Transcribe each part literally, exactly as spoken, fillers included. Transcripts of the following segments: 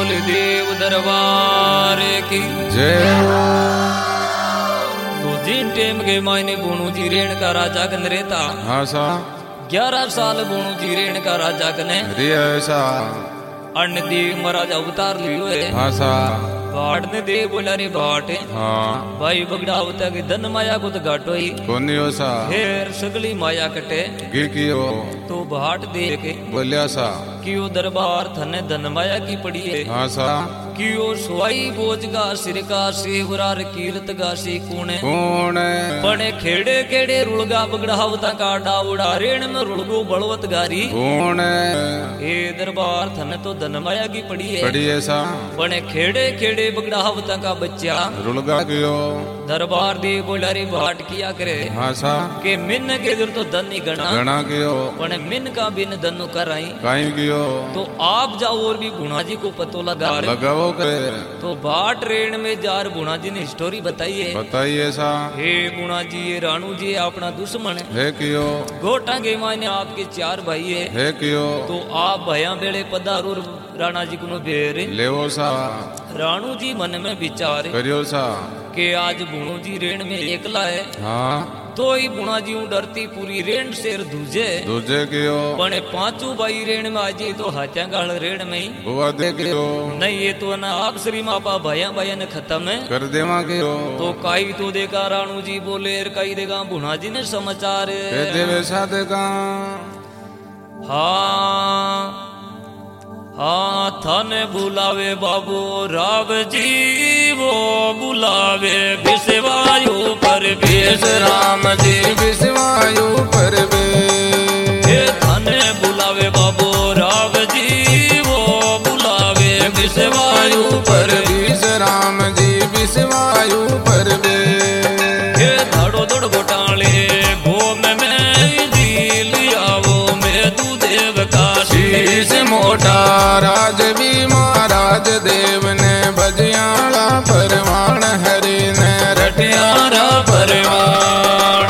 बोल देव दरबार की जय। तो जिन टेम के मायने बुणु जी रेण का राजा कन रहता हाँ सा ग्यारह साल बुणु जी रेण का राजा कने ऐसा अन्न देव महाराज अवतार लियो है। हाँ सा भाट ने देव बोला रे भाट हाँ भाई बगड़ा होता के धन माया को तो घाटो ही कोनी हो सा फिर सगली माया कटे की कियो तो भाट दे के बोलिया सा कियो दरबार थने धन माया की पड़ी है। हाँ सा कियो सुवाई बोझ गा सिर का सेवरार कीरत गासी कूणे कौन पड़े खेड़े खेड़े रुड़गा बगड़ा होता का डाउड़ा रेण में रुड़गो बलवत गारी कौन हे दरबार थने तो धन माया की पड़ी है। पड़ी ऐसा पड़े खेड़े खेड़े बगड़ा होता का बच्चा रुलगा कियो दरबार दे बोला रे भाट किया करे हाँ सा के मिन के इधर तो धन नहीं गणा गणा कियो पण मिन का बिन धनु कराई काई कियो तो आप जाओ और भी गुणा जी को पतो लगा लगाओ करे तो भाट रेण में जार गुणा जी ने स्टोरी बताई है। बताइए सा हे गुणा जी ये राणू जी अपना दुश्मन है है कियो गोटा के मायने आपके चार भाई है, है कियो तो आप भया बेड़े पधारो राणा जी को बेर लेवो सा राणू जी मन में विचार करियो सा के आज बुणू जी रेण में एकला है हाँ तो ही बुणा जी डरती पूरी रेण शेर दूजे दूजे कियो पण पांचू भाई रेण में आजे तो हाथ्या गाल रेण में ही बुआ दे कियो नहीं ये तो ना आप श्री मापा भया भया ने खत्म है कर देवा कियो तो काई तो देखा राणू जी बोले काई देगा बुणा जी ने समाचार कह देवे सा देगा हाँ हाँ थाने बुलावे बाबू राव जी वो बुलावे विषवायु पर विष राम जी विषवायु पर वे थाने बुलावे बाबू राव जी वो बुलावे विषवायु पर विष राम जी विषवायु पर वे धड़ो धड़ घोटाले भोम में जी लिया वो मेदू देव का शीश मोटा राज भी महाराज देव ने भजियाला परवान हरि ने रटियारा परवान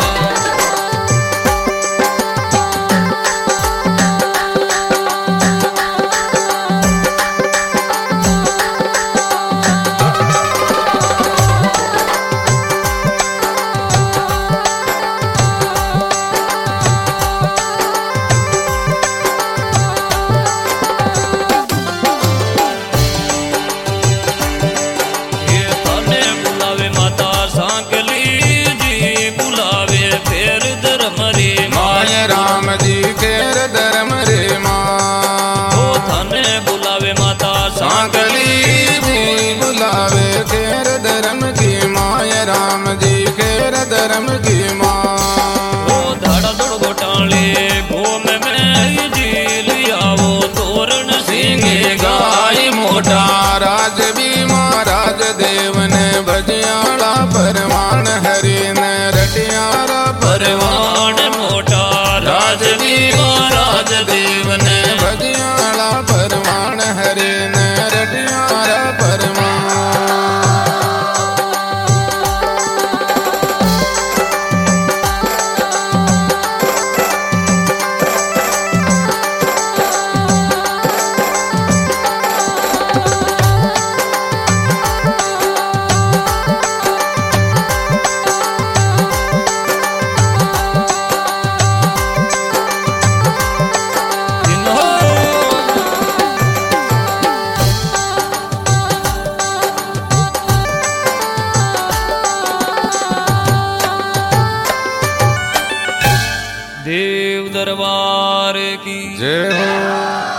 राम जी केर धर्म रे माँ ओ थाने बुलावे माता सांकली जी बुलावे केर धर्म की माँ राम जी केर धर्म की माँ ओ धाड़ा दौड़ घोटाले घूम में जी लिया वो तोरण सिंह गाय मोटा राज भी महाराज देव ने भजियाला परवान हरि ने रटियारा परवान मोटा राज भी महाराज देव ने भजियाला परवान हरि ने रटियारा परवान देव दरबार की जय हो।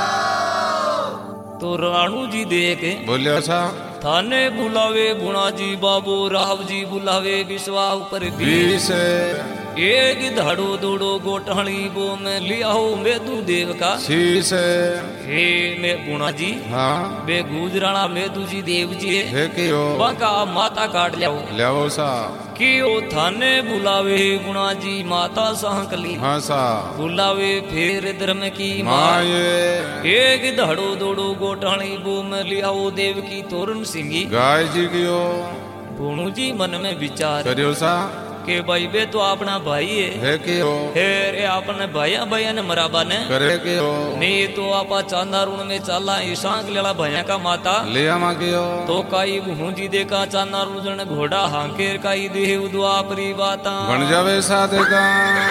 तो राणू जी देख बोलिया सा थाने बुलावे बुणा जी बाबू राव जी बुलावे विश्वा ऊपर बीस एक धाड़ो दौड़ो गोटाणी बो में लियाओ मेदू देव का शीश हे मैं बुणा जी हाँ बे गुजराना मेदू जी देव जी है कियो बाका माता काट लियाओ लियाओ सा कियो थाने बुलावे गुणा जी माता सहकली हाँ सा बुलावे फिर धर्म की माये एक धाड़ो दौड़ो गोटाणी बो में लियाओ देव की तोरण सिंगी गाय जी कियो बुणू जी मन में विचार करियो सा के भाई बे तो अपना भाई है है क्यों फिर ये अपने भैया भैया ने मराबा ने करे क्यों नहीं तो आपा चांदा रून में चला ईशांक लेला भैया का माता ले आमा क्यों तो काई भूंजी देखा चांदा रून घोड़ा हांकेर काई देह द्वापरी बाता बन जावे साथ का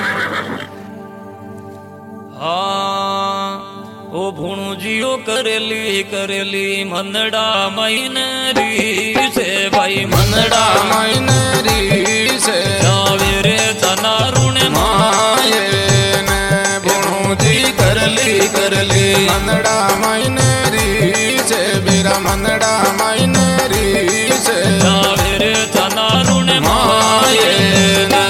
हाँ ओ भूणू जियो करेली करेली मनड़ा माइनरी से भाई मनड़ा माइनरी से जावे रे चना रून माये ने भूणू जी करली करली मनड़ा माइनरी से मेरा मनड़ा माइनरी से जावे रे चना रून माये ने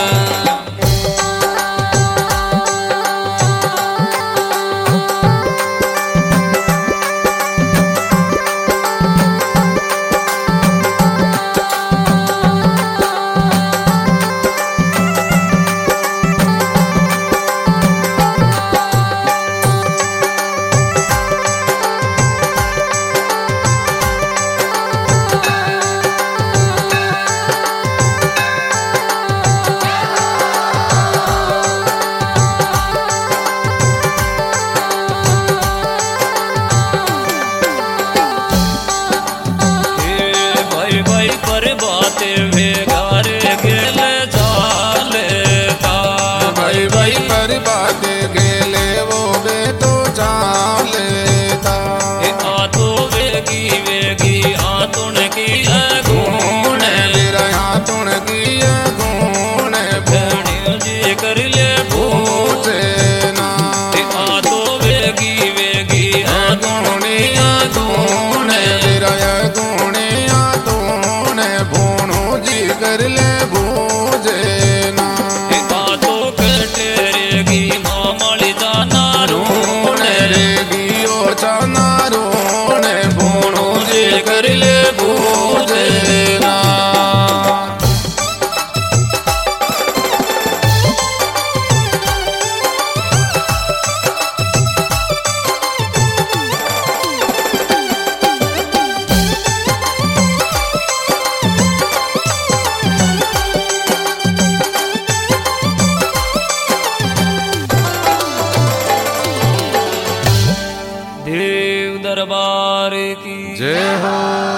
दरबार की जय हो।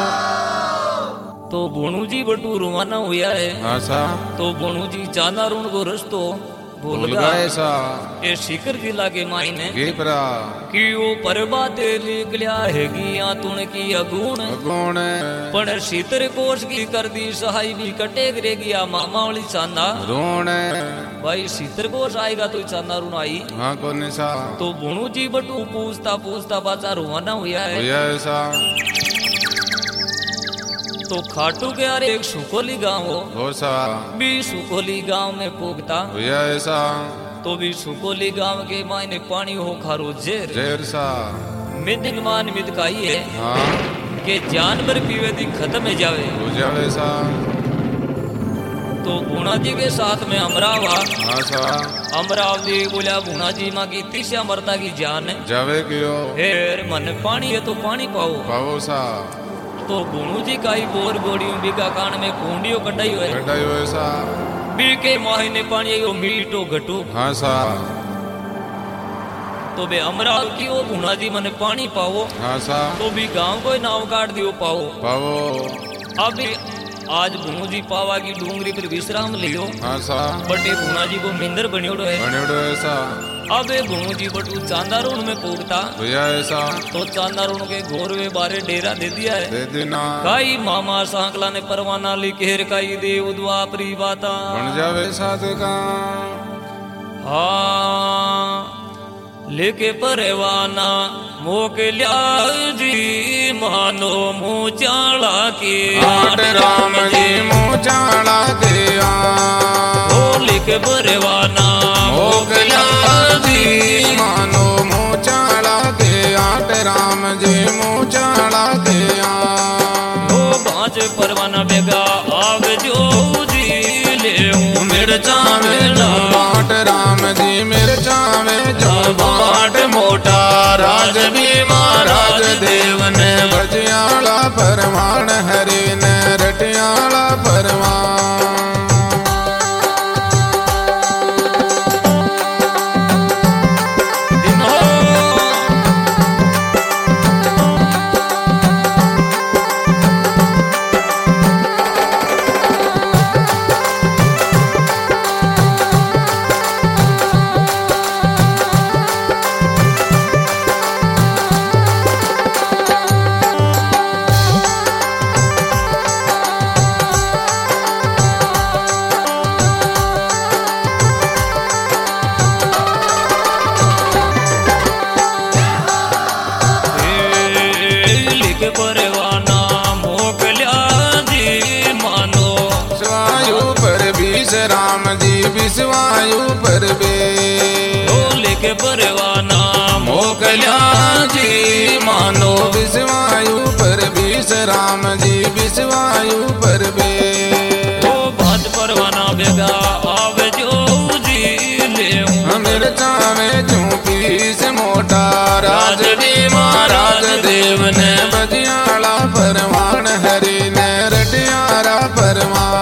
तो भोणू जी बटू रवाना हुआ है। आशा तो भोणू जी जाना रून को रस्तो भूल भूल गए गए सा ये शिखर जिला के मायने गेपरा कि वो परबाते निकलिया हैगी या तुण की अगुण गुण पण शीतर कोष की कर दी सहाय भी कटे करेगी आ मामा वाली चांदा ऋण भाई शीतर कोष आएगा तो चांदा रून आई। हाँ को निशा तो भोणू जी बटू पूछता पूछता बाचा रवाना हुआ है। हुआ ऐसा तो खाटू के यार एक सुकोली गांव हो हो सा भी सुकोली गांव में पूगता हुआ ऐसा तो भी सुकोली गांव के मायने पानी हो खारो जेर जेर सा मिदिक मान मिद काई है हाँ के जानवर पीवे दी खत्म है जावे हो जावे सा तो भूणा जी के साथ में अमरावा हाँ सा अमराव जी बोला भूणा जी माँ की तीसरा मरता की जान है जावे क्यों फिर मन पानी है तो पानी पाओ पावो सा तो भूणू जी काई बोर बोड़ियों बिका कान में कुंडियो कटाई हुए कटाई हुए सा बी के माहिने पानी यो मीठो घटू हाँ सा तो बे अमराव की वो भूणा जी मने पानी पाओ हाँ सा तो भी गांव को नाव काट दियो पाओ पावो अब आज भूणू जी पावा की डूंगरी पर विश्राम लियो हाँ सा बटे भूणा जी को मिंदर बनियोड़ो है। बनेड़ो ऐसा अब भूणू जी बटू चांदारून में पूगता हुआ ऐसा तो चांदारून के घोर वे बारे डेरा दे दिया है। दे देना काई मामा सांकला ने परवाना लिखेर काई दे उद्वापरी बाता बन जावे साथ का हाँ लेके परवाना मोकल्या जी मानो मुचाला की आठ राम जी मुचाला दिया ओ लिख परवाना मोकल्या जी मानो मुचाला के आठ राम जी मुचाला दिया ओ पांच परवाना बेगा आग जो जी ले मिर्चा मेला आठ राम जी मिर्चा में जो बाट मोटा राज भी महाराज देव ने बजियाला परवान हरि ने रटियाला परवान विश्वायु पर बे लिखे परवाना मोकल्या जी मानो विश्वायु पर बीस राम जी विश्वायु पर बे ओ बात परवाना बेगा आवे जो जी ले मिर्चा में चूपीस मोटा राज भी महाराज देव ने बजियाला परवान हरि ने रटियारा परवान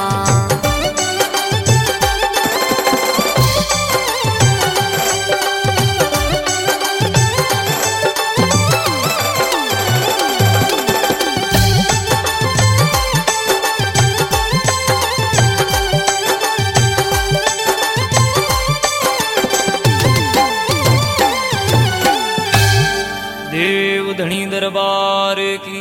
धनी दरबार की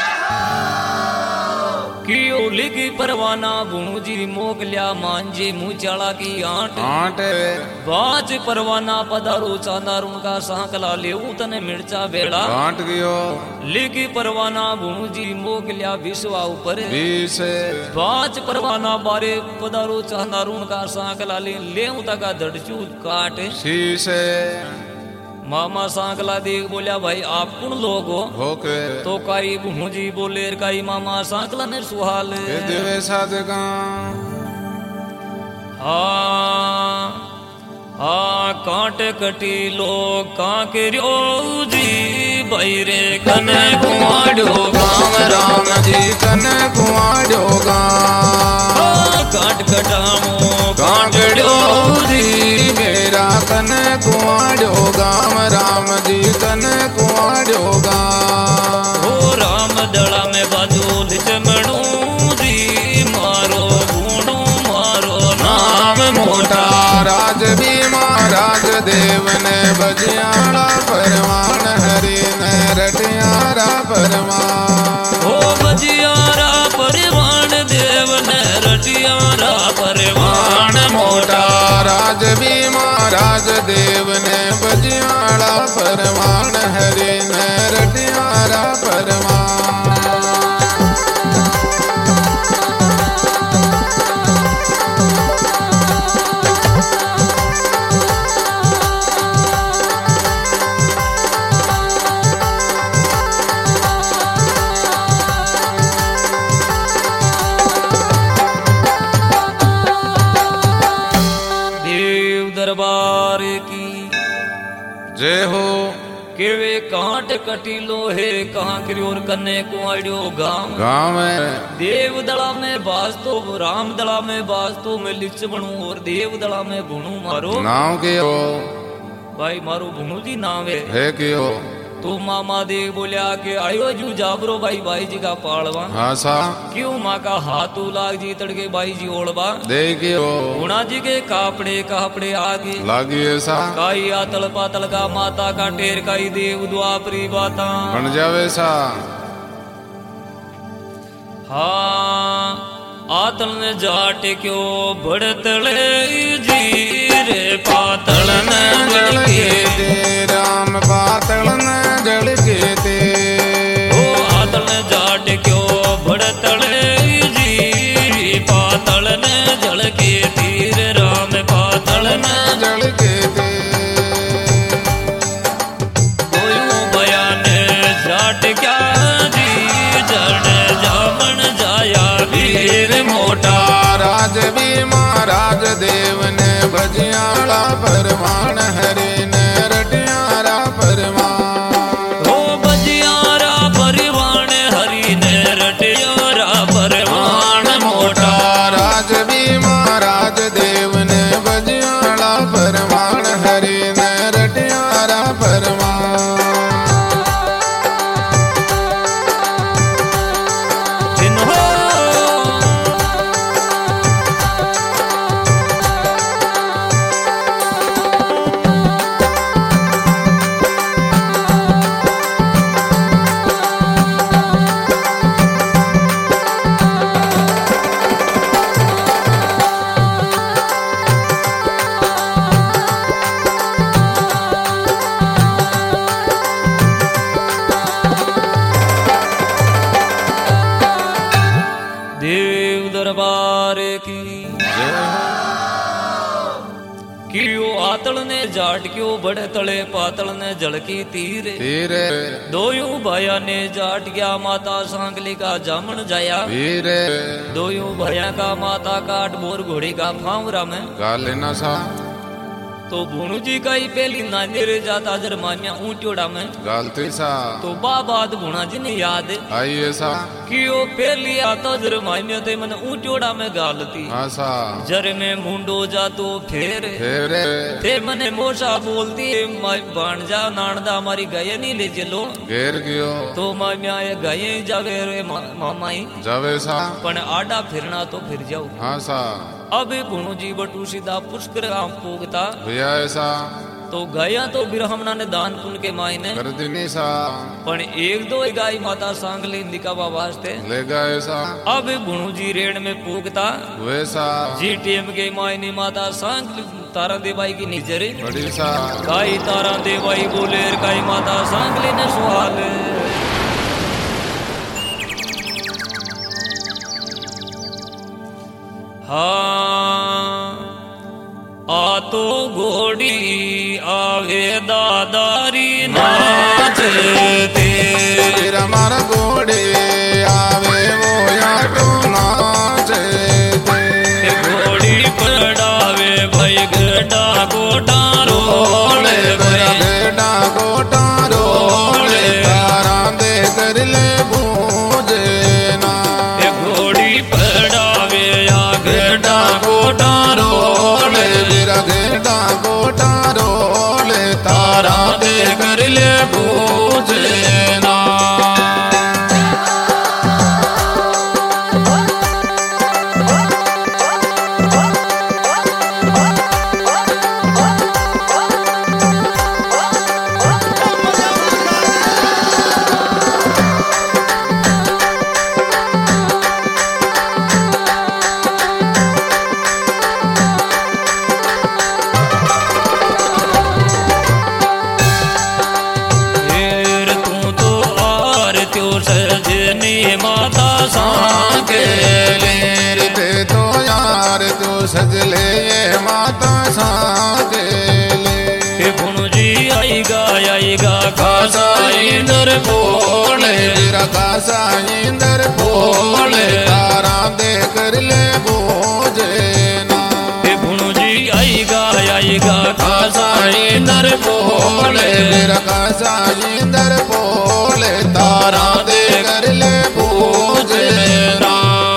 की ओली की परवाना बुणू जी मोकल्या मांझे मुचाला की आंट आंट बाज परवाना पधारो चांदार उनका सांकला लेऊ तने मिर्चा बेड़ा आंट गयो लिखी परवाना बुणू जी मोकल्या विश्वा ऊपर बीस बाज परवाना बारे पधारो चांदार उनका सांकला ले लेऊ तका दड़चू काट शीश मामा सांकला देख बोलिया भाई आप कौन लोग हो होके तो काई बुणू जी बोले काई मामा सांकला ने सुहाल देवे साधका हाँ हाँ कांट कटी लो कांकरियो जी बैरे कने कुआड़ो राम राम जी कने कुआड़ो गाम कांट कटामो कांकड़ो जी मेरा कने कुआड़ो गाम राम जी कने कुआड़ो गाम ओ राम दड़ा में बाजू लिचमणू जी मारो गुणो मारो नाम मोटा राज भी महाराज देव ने बजियाला परवान हरि ने रटियारा परवान ओ बजियारा परवान देव ने रटियारा परवान मोटा राज भी महाराज देव ने बजियाला परवान हरि ने रटियारा परवान दरबार की जय हो केवे कांट कटीलो है कहाँ क्रियोर कन्ने कुआड़ियो गांव गाँव में देव दड़ा में बास्तो राम दड़ा में बास्तो में लिच बनू और देव दड़ा में भुणू मारो नाव के हो भाई मारो भुणू जी नाम है, है के हो तो मामा देव बोलिया के आयो जू जाबरो भाई भाई जी का पाड़वा हाँ सा क्यों माँ का हाथू लाग जी तड़के भाई जी ओढ़वा देखियो गुणा जी के कापड़े कापड़े आगे लागी ऐसा काई आतल पातल का माता का टेर काई देव द्वापरी बाता बन जावे सा हाँ आतल ने जाट क्यों बड़तले जी रे पातल ने जल के ते राम पातल न जल के ते ओ आतल ने जाट क्यों बड़तले जी पातल ने जल के तीर राम पातल ने जल के ते कोयू बयान जाट क्या जी जड़ जामन जाया वीर मोटा राज भी महाराज देव ने बजियाला परवान हरि ने रटियारा परवान ओ बजियारा परवान हरि ने रटियारा परवान मोटा राज भी महाराज देव ने बजियाला परवान हरि ने रटियारा परवान जिन्हो पातल ने जाट क्यों बड़े तले पातल ने झलकी तीर तीर दोयू भाया ने जाट गया माता सांगली का जामन जाया वीर दोयू भाया का माता काट बोर घोड़ी का फावरा में गाले न सा तो भुणु जी का ही पहली नानी रे जाता जरमानिया ऊंटोड़ा में गालती सा तो बाबाद भुणा जी ने याद आइए सा कि ओ पहली आता जरमानिया ते मन ऊंटोड़ा में गालती हाँ सा जर में मुंडो जा तो फेर फेर ते मने मोशा बोलती माई भाणजा नानदा हमारी गए नहीं ले चलो घेर गयो तो मामिया ये गए जावे रे मा- मामाई जावे सा पण आडा फिरना तो फिर जाओ हाँ सा अब भुणु जी बटू सीधा पुष्कर आम पोगता भैया ऐसा तो गया तो बिरहमना ने दान पुण्य के मायने कर दिनी सा पण एक दो गाय माता सांगली दिखावा वास्ते ले गए सा अब भुणु जी रेण में पूगता वैसा जी टेम के मायने माता सांगली तारा देवाई की निजरे बड़ी सा काई तारा देवाई बोले काई माता सांगली ने सवाल हाँ आ तो घोड़ी आवे दादारी नाचते तेरा मारा घोड़े आवे वो या तो नाचे घोड़ी पड़ावे भाई गड्ढा गोटा रोले तेरा बेटा गोटा रोले तारा दे कर ले बूझे ना घोड़ी पड़ावे या गड्ढा गोटा रोले तेरा बेटा गोटा रोले तारा दे कर ले बूझे ना माता सांगले ते तो यार तू सजले ये माता सांगले भुणु जी आईगा आईगा खासा इंदर बोले तेरा खासा इंदर बोले तारा दे कर ले बूझे ना भुणु जी आईगा आईगा खासा इंदर बोले तेरा खासा इंदर बोले तारा दे कर ले बूझे ना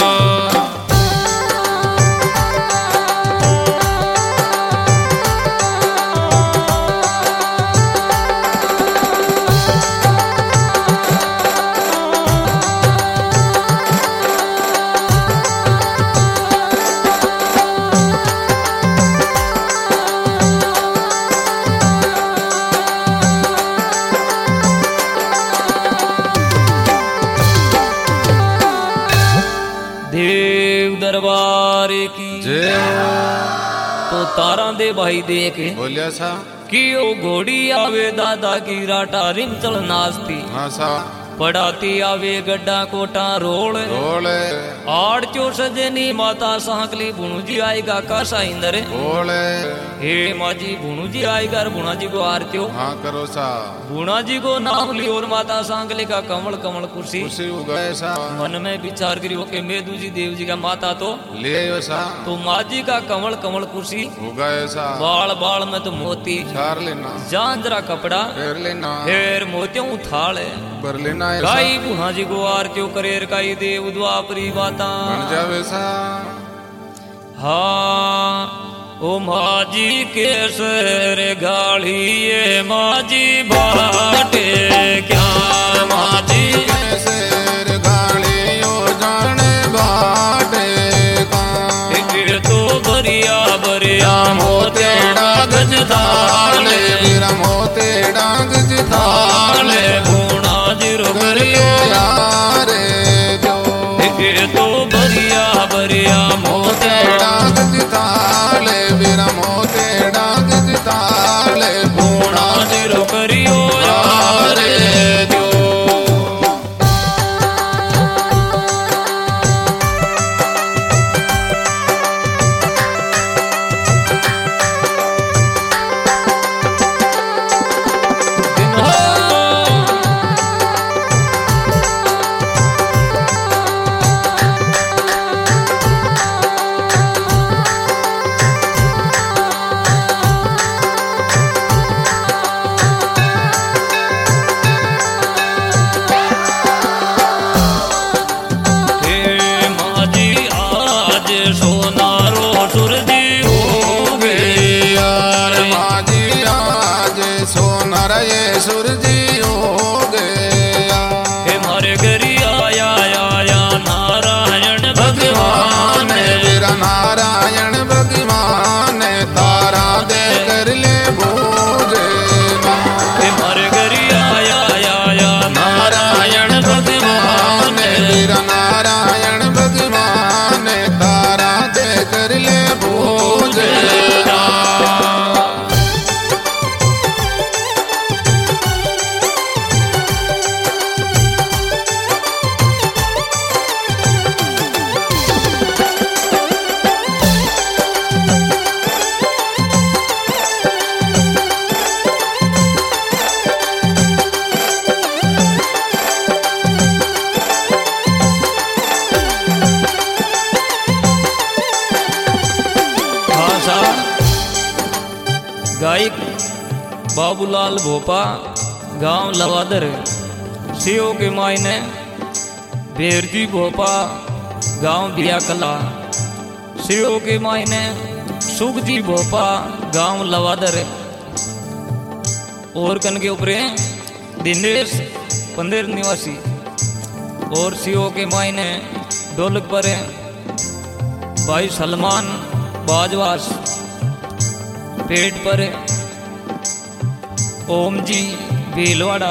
देव दरबार की जय तो तारा दे भाई देख बोलिया सा कि ओ घोड़ी आवे दादा की राटा रिमचल नाचती हाँ सा पढ़ाती आवे गड्ढा कोटा रोल बोले आड़ चो सजनी माता सांकली भुणु जी आएगा कासा इंदर बोले हे माजी भुणु जी आएगा भुणा जी को आरत्यो हाँ करो सा भुणा जी को नाम लियो और माता सांकली का कमल कमल कुर्सी खुशी उगाए सा मन में विचार करियो के मेदू जी देव जी का माता तो ले सा तो माजी का कमल कमल कुर्सी उगाए सा बाल बाल में तो मोती चार लेना जांजरा कपड़ा फेर लेना फिर मोतियों थाल बर लेना है काई भुणा जी को आरत्यो करेर काई देव द्वापरी बाता बन जावे सा हाँ ओ माजी केसर गाड़ी ये माजी बाटे क्या माजी शेर गाड़ी ओ जाने बाटे का फिर तो बरिया बरिया मोतेड़ा गज थाले मेरा मोते डांग थाले भूणा जिरो करियो यारे जो फिर तो बरिया बरिया मोतेड़ा डांग थाले मेरा मोते डांग थाले भूणा जिरो करियो यारे जो बाबूलाल भोपा गांव लवादर, सीओ के मायने बेरजी भोपा गांव बिया कला, सीओ के मायने सुखजी भोपा गांव लवादर, और कन के ऊपर दिनेश पंदेर निवासी, और सीओ के मायने ढोलक पर भाई सलमान बाजवास, पेट पर ओम जी भीलवाड़ा।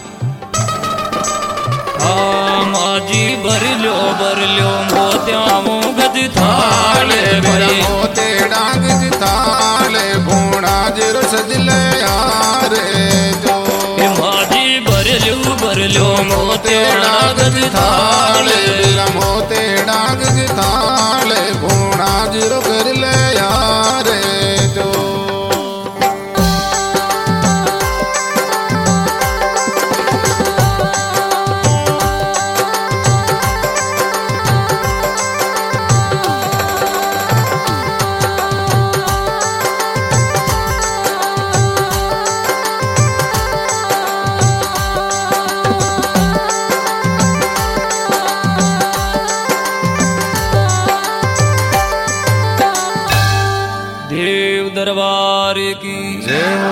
हाँ माजी भर लो भर लो मोत्या गज थाले भाई मोते डांग थाले भूणा जिर सजले यारे जो माजी भर लो भर लो मोत्या गज थाले मोते डांग थाले भूणा जिर कर ले यारे जो दरबार की जय हो।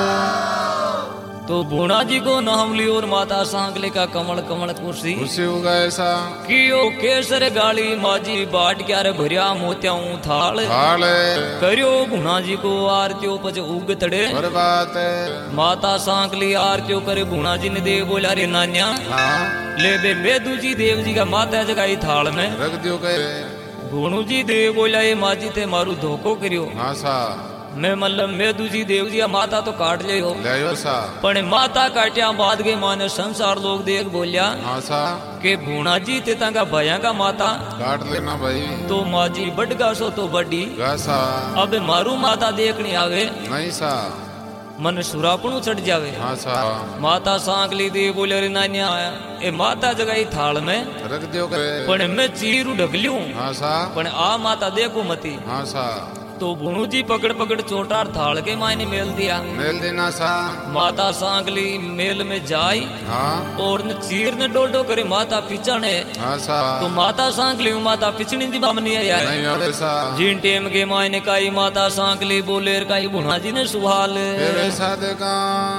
तो भूणा जी को नाम लियो और माता सांकले का कमल कमल कुर्सी खुशी होगा ऐसा कियो केसर गाली माजी बाट क्यारे भरिया मोत्याऊ थाल थाले करियो भूणा जी को आरतियो पच उग तड़े और बात है माता सांकली आरतियो करे भूणा जी ने देव बोला रे नान्या हाँ ले बे मेदू जी देव जी का माता जगाई थाल में रख दियो कहे भूणू जी देव बोला ये माजी ते मारू धोखो करियो हाँ सा मैं मतलब मेदू जी देव जी माता तो काट ले हो ले सा पण माता काट्या बाद के माने संसार लोग देख बोलिया हाँ सा के भूणा जी ते तांगा भया का माता काट लेना भाई तो माजी बडगा सो तो बड़ी गासा अब मारू माता देखनी आवे नहीं सा मन सुरापणू चढ़ जावे हाँ सा माता सांकली दे बोले रे नान्या ए माता जगाई थाल में रख दियो करे पण मैं चीरू ढकलियूं हाँ सा पण आ माता देखो मती हाँ सा तो भूणू जी पकड़ पकड़ चोटार थाल के मायने मेल दिया मेल देना सा माता सांकली मेल में जाई हाँ और न चीर ने डोडो करे माता पिछाने हाँ सा तो माता सांकली माता पिछड़ी दी बामनी आया नहीं और ऐसा जिन टेम के मायने काई माता सांकली बोलेर काई भूणा जी ने सुहाल फिर ऐसा देखा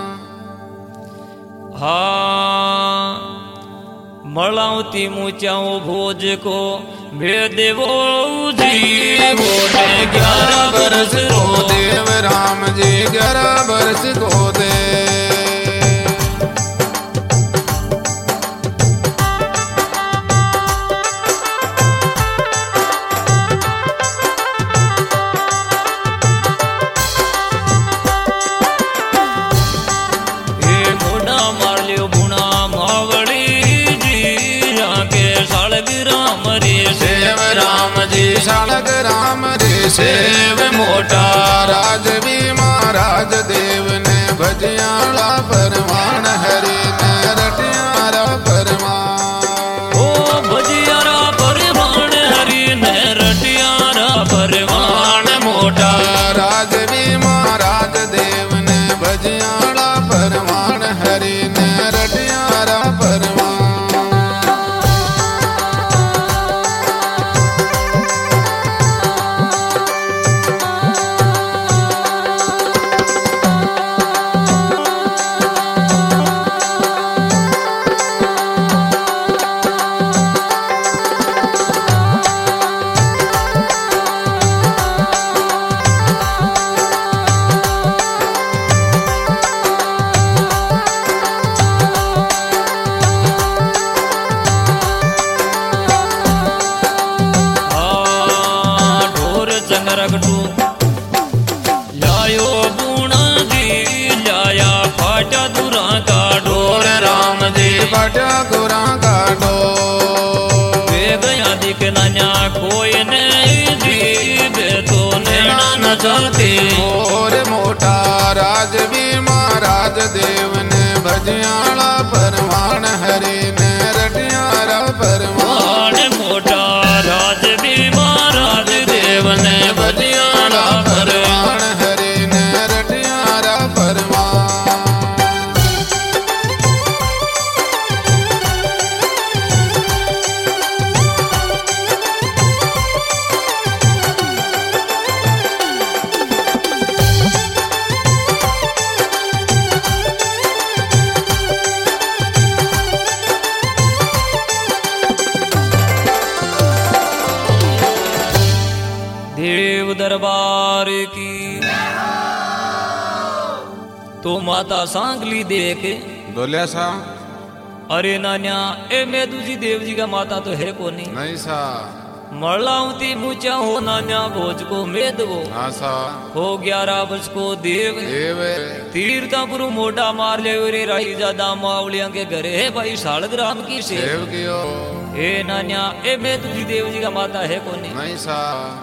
हाँ मलावती मुचाओ भोज को भेदेवो जी बोले ग्यारह बरस रो देव राम जी ग्यारह बरस को दे ये मोड़ा मार लियो भुना मावड़ी जी जाके सालग राम रे सेव राम जी सालग राम रे सेव मोटा राज भी महाराज देव ने भजियाला परवान हरि ने रटियारा परवान ओ भजियारा परवान हरि ने रटियारा परवान मोटा राज भी महाराज देव ने भजियाला परवान हरि ने रटियारा परवान लायो बूणा जी लाया फाटा दुरा का डोर राम जी फाटा गुरा का डो वे गया दिख नया कोई नहीं जी तो नैना न जाते और मोटा राज भी महाराज देव ने भजियाला परवान हरि ने रटियारा परवान मोटा राज भी महाराज देव ने भजियाला परवान हरि ने रटियारा परवान दरबार की। तो माता सांगली देख बोलिया सा अरे नान्या ए मेदू जी देव जी का माता तो है को नहीं नहीं सा मरलाऊती मुचा हो नान्या भोज को मेदवो हाँ सा हो ग्यारह वर्ष को देव देव तीर्थपुरु मोटा मार ले रे राही ज्यादा मावलिया के घरे है भाई शालग्राम की से देव कियो ए नान्या ए मेदू जी देव जी का माता है को नहीं नहीं सा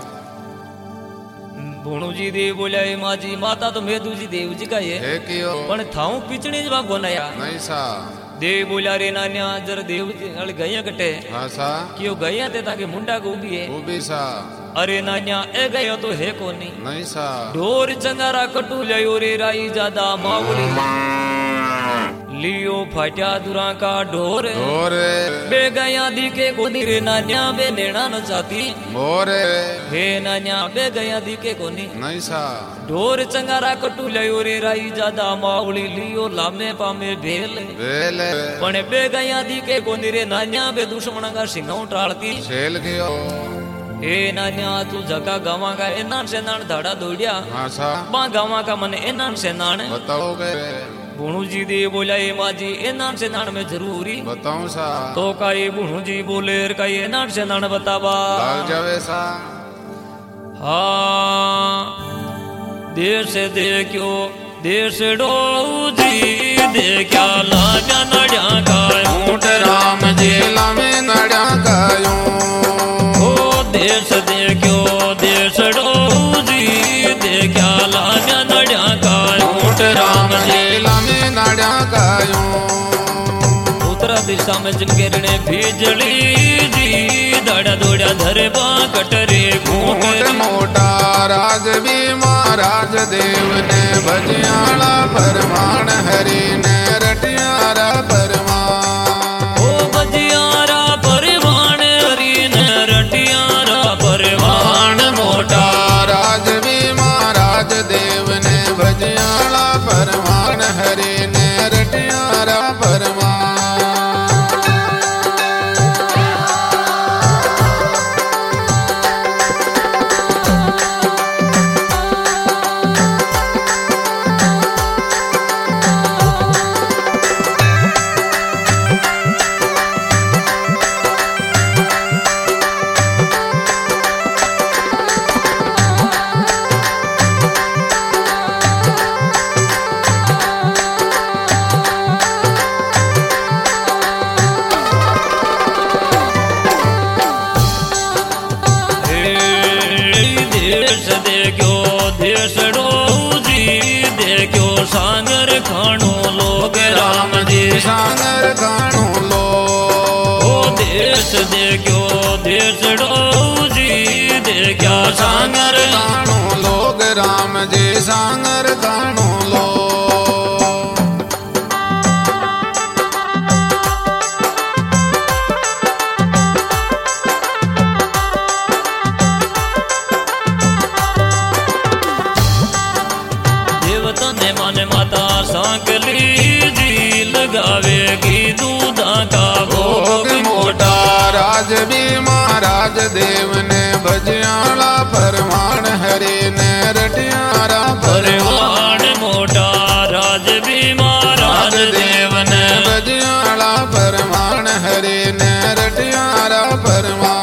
भुणु जी देव बोलिया ए माँ जी माता तो मेदू जी देव जी का है है कियो पण थाऊ पिछड़ी जवाब बोनाया नहीं सा देव बोला रे नान्या जर देव जी अल गया कटे हाँ सा क्यों गया ते ताके मुंडा को भी है वो भी सा अरे नान्या ए गयो तो है को नहीं नहीं सा ढोर चंगारा कटू लयो रे राई ज्यादा मावली लियो फाट्या दुरा का ढोर ढोर बे गया दिखे कोनी रे नान्या बे नेणा न चाहती मोर हे नान्या बे गया दिखे कोनी नहीं सा ढोर चंगारा कटू लयो रे राई ज्यादा मावली लियो लामे पामे भेल वेल पण बे गया दिखे कोनी रे नान्या बे दुश्मन का सिंगाऊ टाळती सेल कियो हे नान्या तू जगा गावा का एनान से नान धाड़ा दौड़िया हाँ सा बा गावा का मन एनान से नान बताओ के भुणु जी दे बोला ए माँ जी एनान से नान में जरूरी बताऊं सा तो काई भुणु जी बोले का एनान से नान बतावा लाग जावे सा हाँ देश देखो देश डोऊ जी देखा लाजा नड्या का ऊंट राम जी लामे नड्या कायो ओ देश देखो देश डोऊ जी देखा लाजा नड्या का ऊंट राम जी लामे नड्या कायो उत्तरा दिशा में जिनके रणे बिजली जी दड़ा दौड़ा धरे बा कटरे ऊंट मोटा राज भी महाराज देव ने भजियाला परमाण हरि ने रटियारा परमाण ओ बजियारा परवान हरि ने रटियारा परवान मोटा राज भी महाराज देव ने भजियाला परमाण हरि ने रटियारा परमाण सांगर खाणो लोग राम जी सांगर खाणो लो ओ देश देखो देश डोऊ जी देखा सांगर खाणो लोग राम जी सांगर खाणो लो देवता ने माने माता सांकली जी लगावेगी दूधा का भोग मोटा राज भी महाराज देव ने भजियाला परमाण हरि ने रटियारा परवान मोटा राज भी महाराज देव ने भजियाला परमाण हरि ने रटियारा परमाण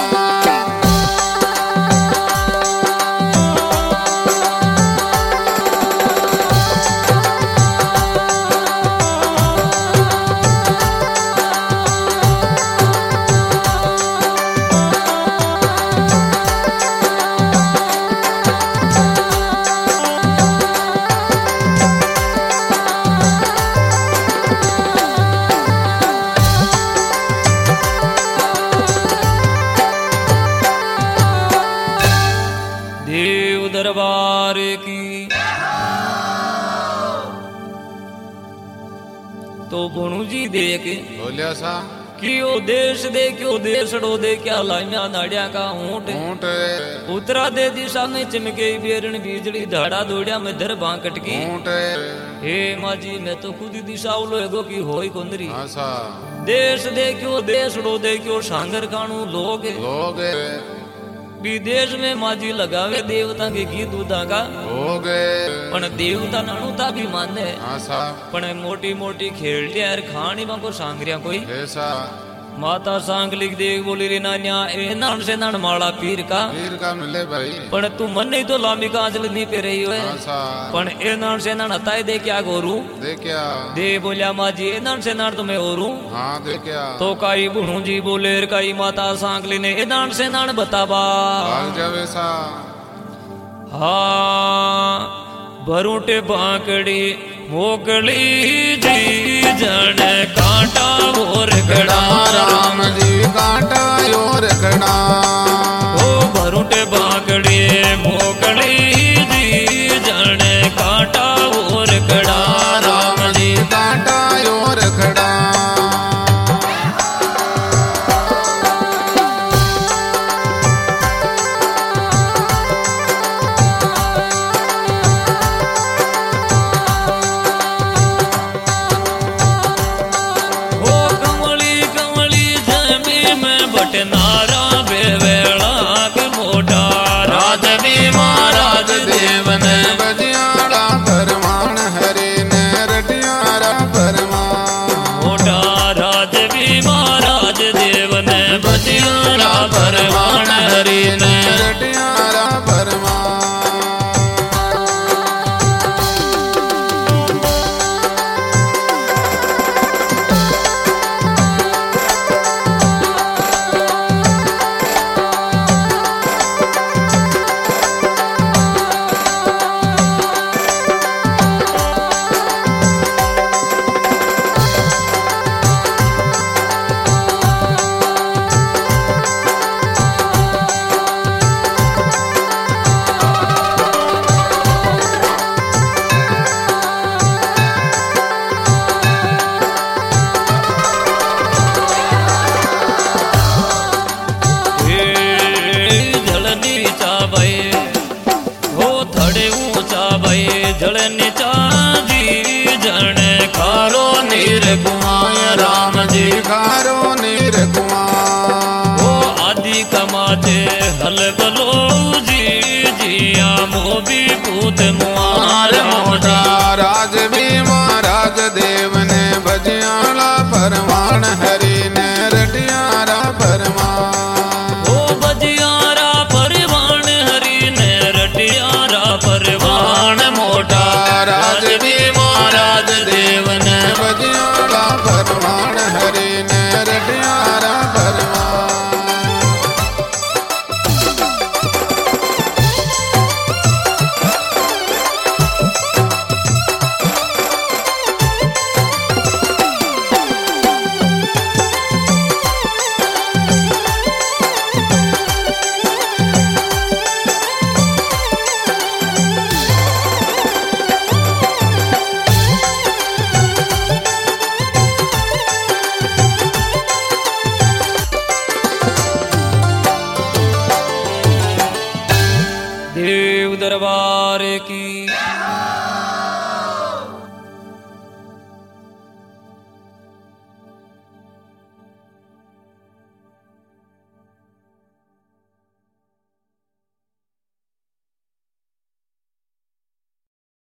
देव दरबार की। तो भुणु जी देख बोलिया सा कियो देश देखो देशड़ो दे क्या लाइया नाड़िया का ऊंट ऊंट उत्तरा दे दिशा में चमके बेरण बिजली धाड़ा दौड़िया में धर बां कटकी ऊंट हे माँ जी मैं तो खुद दिशा उलो की होई कुंदरी हाँ सा देश देखो देशड़ो देखो सांगर काणू लोग लोग विदेश में माजी लगावे देवता के गीत दूधा का हो गए पण देवता नाणुता भी माने आशा पण मोटी मोटी खेलटिया यार खानी में को सांगरिया कोई ऐसा माता सांगलिक देख बोली रे नान्या ए नान से नान माला पीर का पीर का मिले भाई पण तू मन नहीं तो लामी कांचल नहीं पे रही है आशा पण ए नान से नान हताए दे क्या गोरू दे क्या दे बोलिया माजी ए नान से नान तुम्हें ओरू हाँ दे क्या तो काई बुढ़ू जी बोले रे काई माता सांगली ने ए नान से नान बताबा भाग जावे सा हाँ भरूटे बांकड़ी मोकली जी जन कांटा और कड़ा राम जी कांटा और कड़ा ओ भरूटे बांकड़ी मोकली जी जन कांटा और कड़ा राम जी कांटा और कड़ा नारा बेवेला के मोटा राज भी महाराज देव ने बजियाड़ा परवान हरे ने रटियारा परवान मोटा राज भी महाराज देव ने बजियाड़ा परवान हरि ने रटियारा परवान जल नीचा जी जन खारो नीर कुआं राम जी खारो नीर कुआं ओ आदि कमाते हल बलो जी जिया मोबी पूत मुआर मोटा राज भी महाराज देव ने बजियाला परवान हरि ने रटियारा परवान ओ बजियारा परवान हरि ने रटियारा परवान मोटा राज भी महाराज देव ने बजियाला परवान हरि ने रटियारा परवान देव दरबार की